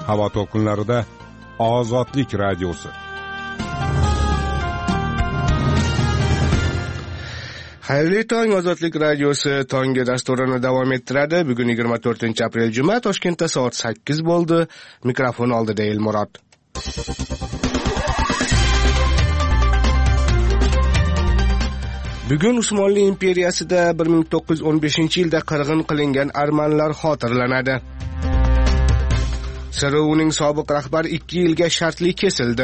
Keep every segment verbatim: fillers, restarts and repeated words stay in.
havo to'lqinlarida Ozodlik radiosi. Xayrli tong, Ozodlik radiosi tongi dasturini davom ettiradi. Bugun yigirma to'rtinchi aprel juma, Toshkentda soat sakkiz bo'ldi. Mikrofon oldida Elmurod. Bugun Usmonli imperiyasida bir ming to'qqiz yuz o'n beshinchi yilda qirg'in qilingan armanlar xotirlanadi. S R U'ning sobiq rahbari ikki yilga shartli kesildi.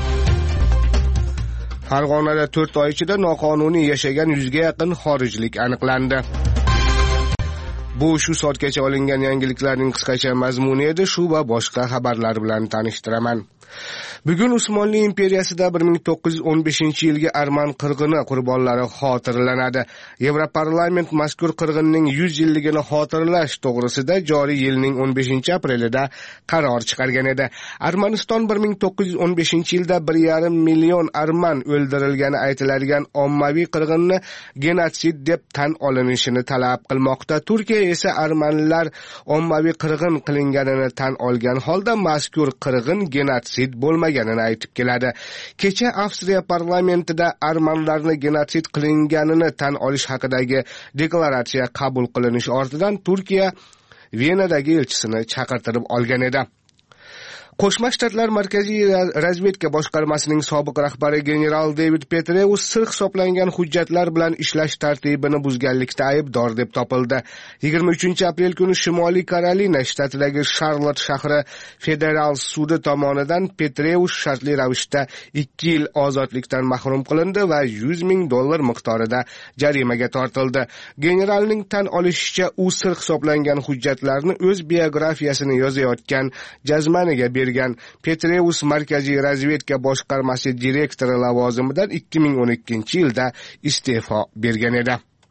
Farg'onada to'rt oy ichida noqonuniy yashagan yuzga yaqin xorijlik aniqlandi. Bu shu soatgacha olingan yangiliklarning qisqacha mazmuni edi. Shu va boshqa xabarlar bilan tanishtiraman. Bugun Usmonli imperiyasida bir ming to'qqiz yuz o'n beshinchi yilgi arman qirg'ini qurbonlari xotirlanadi. Yevroparlament mazkur qirg'inning yuz yilligini xotirlash to'g'risida joriy yilning o'n beshinchi aprelida qaror chiqargan edi. Armaniston bir ming to'qqiz yuz o'n beshinchi yilda bir yarim million arman o'ldirilgani aytiladigan ommaviy qirg'inni genotsid deb tan olinishini talab qilmoqda. Turkiya esa armanlar ommaviy qirg'in qilinganini tan olgan holda mazkur qirg'in genotsid bo'lmaganini aytib keladi. Kecha Avstriya parlamentida armanlarni genotsid qilinganini tan olish haqidagi deklaratsiya qabul qilinishi ortidan Turkiya Venadagi elchisini chaqirtirib olgan edi. Qo'shma Shtatlar Markaziy razvedka boshqarmasining sobiq rahbari general David Petraeus sir hisoblangan hujjatlar bilan ishlash tartibini buzganlikda aybdor deb topildi. yigirma uchinchi aprel kuni Shimoliy Karolina shtatidagi Charlotte shahri federal sudi tomonidan Petraeus shartli ravishda ikki yil ozodlikdan mahrum qilindi va yuz ming dollar miqdorida jarimaga tortildi. Generalning tan olishicha, u sir hisoblangan hujjatlarni o'z biografiyasini yozayotgan jazmaniga Petraeus Markaziy razvedka boshqarmasi direktori lavozimidan ikki ming o'n ikkinchi yilda iste'fo bergan edi.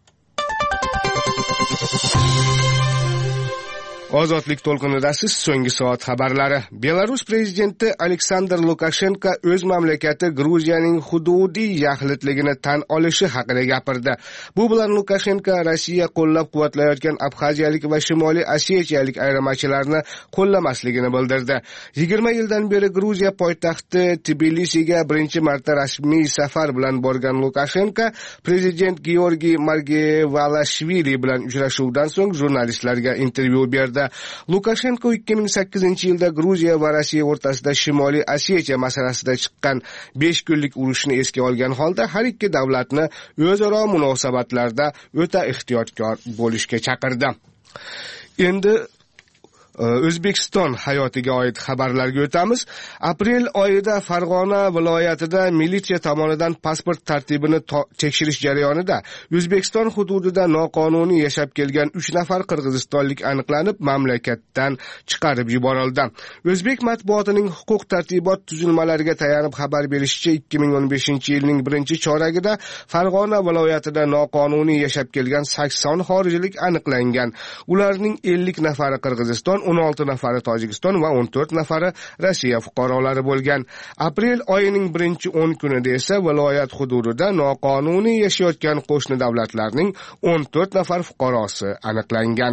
Ozodlik to'lqinidasiz so'nggi soat xabarlari. Belarus prezidenti Aleksandr Lukashenko o'z mamlakati Gruziyaning hududiy yaxlitligini tan olishi haqida gapirdi. Bu bilan Lukashenko Rossiya qo'llab-quvvatlayotgan abxaziyalik va Shimoliy Osetiyalik ayirmachilarni qo'llamasligini bildirdi. yigirma yildan beri Gruziya poytaxti Tbilisiga birinchi marta rasmiy safar bilan borgan Lukashenko prezident Georgiy Margvelashvili bilan uchrashuvdan so'ng jurnalistlarga intervyu berdi. Lukashenko ikki ming sakkizinchi yilda Gruziya va Rossiya o'rtasida Shimoliy Osetiya masalasida chiqqan besh kunlik urushni esga olgan holda har ikki davlatni o'zaro munosabatlarda o'ta ehtiyotkor bo'lishga chaqirdi. Endi O'zbekiston hayotiga oid xabarlarga o'tamiz. Aprel oyida Farg'ona viloyatida militsiya tomonidan pasport tartibini tekshirish jarayonida O'zbekiston hududida noqonuniy yashab kelgan uch nafar qirg'izistonlik aniqlanib, mamlakatdan chiqarib yuborildi. O'zbek matbuotining huquq tartibot tuzilmalariga tayanib xabar berishicha, ikki ming o'n beshinchi yilning birinchi choragida Farg'ona viloyatida noqonuniy yashab kelgan sakson xorijlik aniqlangan. Ularning ellik nafari Qirg'iziston, o'n olti nafari Tojikiston va o'n to'rt nafari Rossiya fuqarolari bo'lgan. Aprel oyining birinchi o'n kunida esa viloyat hududida noqonuniy yashayotgan qo'shni davlatlarning o'n to'rt nafar fuqarosi aniqlangan.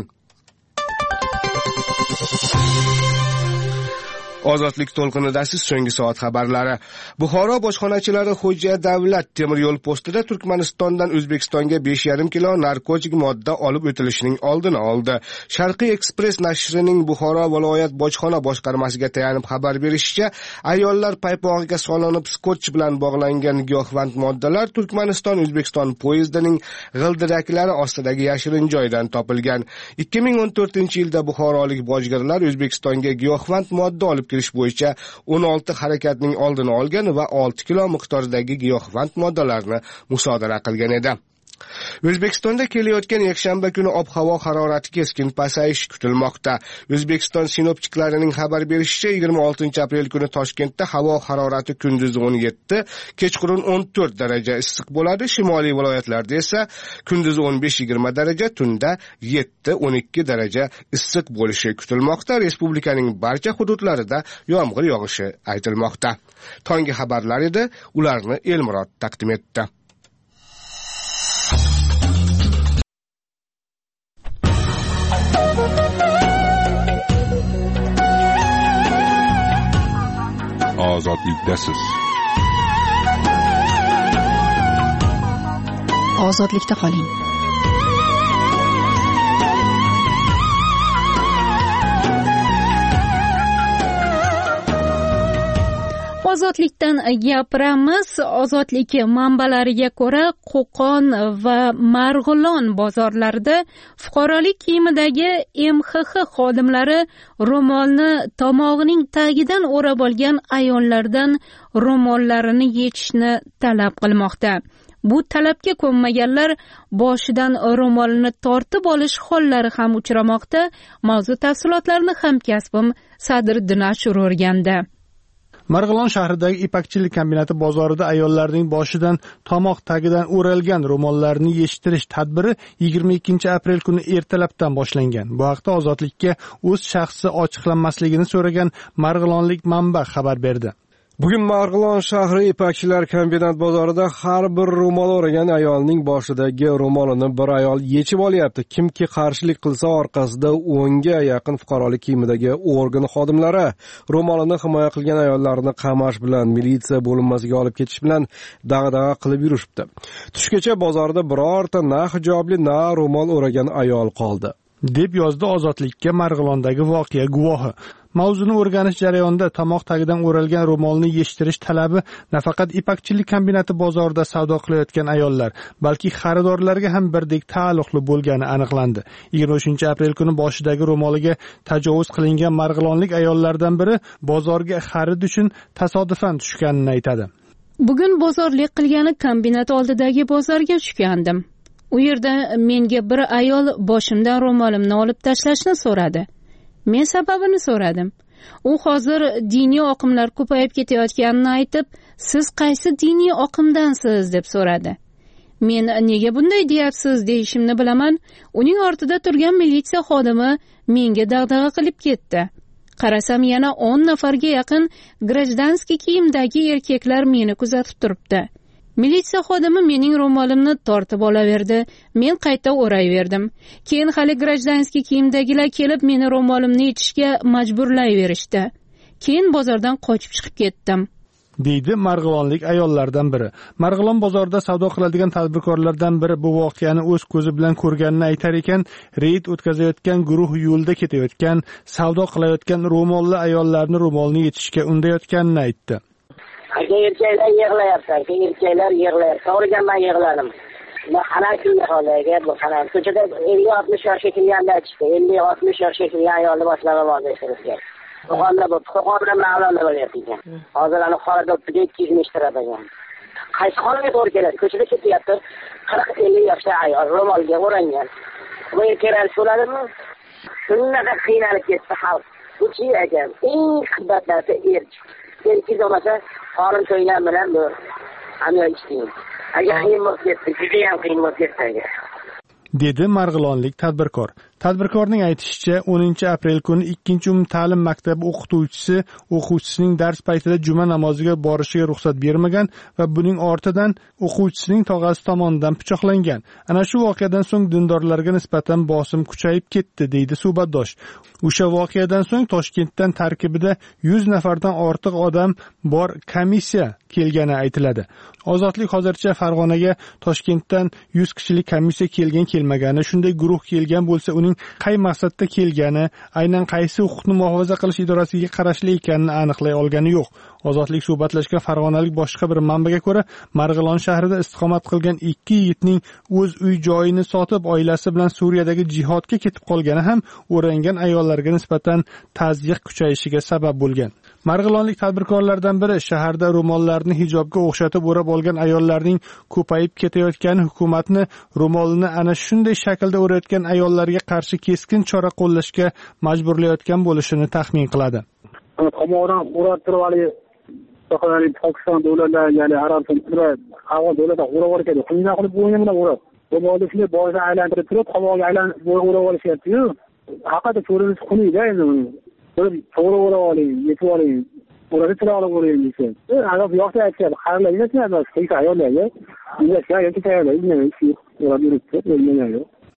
Ozodlik to'lqinidasiz so'nggi soat xabarlari. Buxoro bojxonachilari Xo'ja Davlat temir yo'l postida Turkmanistondan O'zbekistonga besh yarim kilo narkotik modda olib o'tilishining oldini oldi. Sharqiy Express nashrining Buxoro viloyat bojxona boshqarmasiga tayanib xabar berishicha, ayollar paypog'iga solinib skotch bilan bog'langan giyohvand moddalar Turkmaniston O'zbekiston poyezdining g'ildiraklari ostidagi yashirin joydan topilgan. ikki ming o'n to'rtinchi yilda buxorolik bojgirlar O'zbekistonga giyohvand modda olib kirish bo'yicha o'n olti harakatning oldini olgan va olti kilo miqdoridagi giyohvand moddalarni musodara qilgan edi. O'zbekistonda kelayotgan yakshanba kuni ob-havo harorati keskin pasayishi kutilmoqda. O'zbekiston sinoptiklarining xabar berishicha, yigirma oltinchi aprel kuni Toshkentda havo harorati kunduz o'n yetti, kechqurun o'n to'rt daraja issiq bo'ladi. Shimoliy viloyatlarda esa kunduz o'n besh yigirma daraja, tunda yetti o'n ikki daraja issiq bo'lishi kutilmoqda. Respublikaning barcha hududlarida yomg'ir yog'ishi aytilmoqda. Tongi xabarlar edi, ularni Elmurod taqdim etdi. ozodlikdasiz. Ozodlikda qoling. Ozodlikdan gapiramiz. Ozodlik manbalariga ko'ra, Qo'qon va Marg'ilon bozorlarida fuqarolik kiyimidagi M X X xodimlari ro'molni tomog'ining tagidan o'rab olgan ayollardan ro'mollarini yechishni talab qilmoqda. Bu talabga ko'nmaganlar boshidan ro'molini tortib olish hollari ham uchramoqda. Mavzu tafsilotlarini hamkasbim Sadriddin Ashur o'rgandi. Marg'ilon shahridagi ipakchilik kombinati bozorida ayollarning boshidan tomoq tagidan o'ralgan ro'mollarni yechitirish tadbiri yigirma ikkinchi aprel kuni ertalabdan boshlangan. Bu haqda Ozodlikka o'z shaxsi ochiqlanmasligini so'ragan marg'ilonlik manba xabar berdi. Bugun Marg'ilon shahri ipakchilar kombinat bozorida har bir ro'mol o'ragan ayolning boshidagi ro'molini bir ayol yechib olyapti. Kimki qarshilik qilsa, orqasida o'nga yaqin fuqarolik kiyimidagi organ xodimlari ro'molini himoya qilgan ayollarni qamash bilan, militsiya bo'linmasiga olib ketish bilan dag'dag'a qilib yurishibdi. Tushgacha bozorda birorta na hijobli, na ro'mol o'ragan ayol qoldi, deb yozdi Ozodlikka Marg'ilondagi voqea guvohi. Mavzuni o'rganish jarayonida tomoq tagidan o'ralgan ro'molni yechitirish talabi nafaqat ipakchilik kombinati bozorida savdo qilayotgan ayollar, balki xaridorlarga ham birdek taalluqli bo'lgani aniqlandi. yigirma uchinchi aprel kuni boshidagi ro'moliga tajovuz qilingan marg'ilonlik ayollardan biri bozorga xarid uchun tasodifan tushganini aytadi. Bugun bozorlik qilgani kombinat oldidagi bozorga tushgandim. U yerda menga bir ayol boshimdan ro'molimni olib tashlashni so'radi. Men sababini so'radim. U hozir diniy oqimlar ko'payib ketayotganini aytib, "Siz qaysi diniy oqimdansiz?" deb so'radi. Men "Nega bunday deyapsiz?" deyishimni bilaman. Uning ortida turgan militsiya xodimi menga dag'dag'a qilib ketdi. Qarasam, yana o'n nafarga yaqin grajdanskiy kiyimdagi erkaklar meni kuzatib turibdi. Militsiya xodimi mening ro'molimni tortib olaverdi. Men qayta o'rayverdim. Keyin hali grajdanskiy kiyimdagilar kelib meni ro'molimni yechishga majburlayverishdi. Keyin bozordan qochib chiqib ketdim, deydi marg'ilonlik ayollardan biri. Marg'ilon bozorida savdo qiladigan tadbirkorlardan biri bu voqeani o'z ko'zi bilan ko'rganini aytar ekan, reyd o'tkazayotgan guruh yo'lda ketayotgan, savdo qilayotgan ro'molli ayollarni ro'molni yechishga undayotganini aytdi. Aka erkaklar yig'layapti, aka erkaklar yig'layapti. O'rganman yig'ladim. Bu qanaqa holaga, bu qanaqa ko'chada ellik oltmish yoshga kelganlar chiqdi. ellik oltmish yoshga kelgan ayolni boshlab oldi ishtirishga. Qo'qonda bu, Qo'qonda ma'lumot bo'lyapti ekan. Hozir ana qorada ikki yuz ming ishtirab ekan. Qaysi xonaga to'g'ri keladi? Ko'chada ketyapti. qirq ellik yoshda ayol ro'molga o'rangan. Bu erkaklar so'radimi? Shunday qiynalib ketdi xalq. Bu chi ekan, eng qimmatlisi erk. Erkiz olmasa, qorin to'ylar bilan bu hamma ishlaydi. Agar qiyin bo'lsa, juda ham qiyin bo'lsa, dedi marg'ilonlik tadbirkor. Tadbirkorning aytishicha, o'ninchi aprel kuni ikkinchi umumta'lim maktabi o'qituvchisi o'quvchisining dars paytida juma namoziga borishiga ruxsat bermagan va buning ortidan o'quvchisining tog'asi tomonidan pichoqlangan. Ana shu voqeadan so'ng dindorlarga nisbatan bosim kuchayib ketdi, deydi suhbatdosh. O'sha voqeadan so'ng Toshkentdan tarkibida yuz nafardan ortiq odam bor komissiya kelgani aytiladi. Ozodlik hozircha Farg'onaga Toshkentdan yuz kishilik komissiya kelgan kelmagani, shunday guruh kelgan bo'lsa, uning qay maqsadda kelgani, aynan qaysi huquqni muhofaza qilish idorasiga qarashli ekanini aniqlay olgani yo'q. Ozodlik suhbatlashgan farg'onalik boshqa bir manbaga ko'ra, Marg'ilon shahrida istiqomat qilgan ikki yigitning o'z uy joyini sotib, oilasi bilan Suriyadagi jihodga ketib qolgani ham o'rangan ayollarga nisbatan tazyiq kuchayishiga sabab bo'lgan. Marg'ilonlik tadbirkorlardan biri shaharda ro'mollarni hijobga o'xshatib o'rab olgan ayollarning ko'payib ketayotgani hukumatni ro'molini ana shunday shaklda o'rayotgan ayollarga qarshi keskin chora qo'llashga majburlayotgan bo'lishini taxmin qiladi. Qamoqdan o'rab turib, Pokiston davlatlari, ya'ni Arabiston, Afg'on davlatlari o'rab olishadi. Qanday qilib bo'yni bilan o'rab? Ro'molni shunday boshdan aylantirib turib, qamoqga aylanib o'rab olishyapti-yu. Haqiqatda ko'rinish xunuk-da endi buni. Bir to'g'ri o'rab oling, yetib oling, o'rab chiroqli o'raylik desa. Agar bu yoqda aytsa, qaranglar, nima qiladi? Qaysi ayollarga? Nima qiladi? Yoki ayollar nima ish o'rab yuribdi, bilmayman.